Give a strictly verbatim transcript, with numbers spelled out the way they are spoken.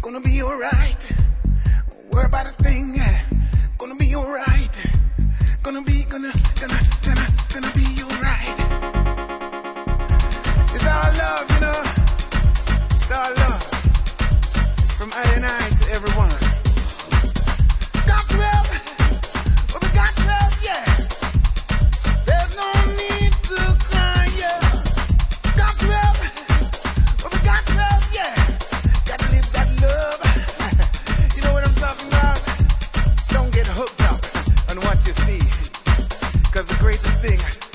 Gonna be alright. Don't worry about a thing. Gonna be alright. Gonna be, gonna, gonna, gonna, gonna be alright. It's all love, you know. It's all love. From I and I to everyone. Got love. Well, we got love, yeah. There's no need to cry, yeah. Got love. Well, we got love, yeah. Gotta live that love. You know what I'm talking about? Don't get hooked up on what you see. Cause the greatest thing